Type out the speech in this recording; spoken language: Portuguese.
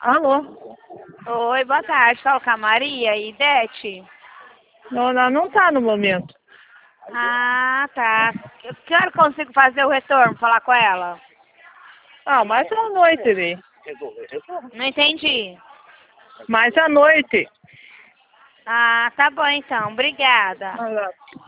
Alô? Oi, boa tarde. Fala com a Maria e Idete. Não, ela não tá no momento. Ah, tá. Que hora eu consigo fazer o retorno, falar com ela? Ah, mais à noite, ali. Não entendi. Mais à noite. Ah, tá bom então. Obrigada. Ah, lá.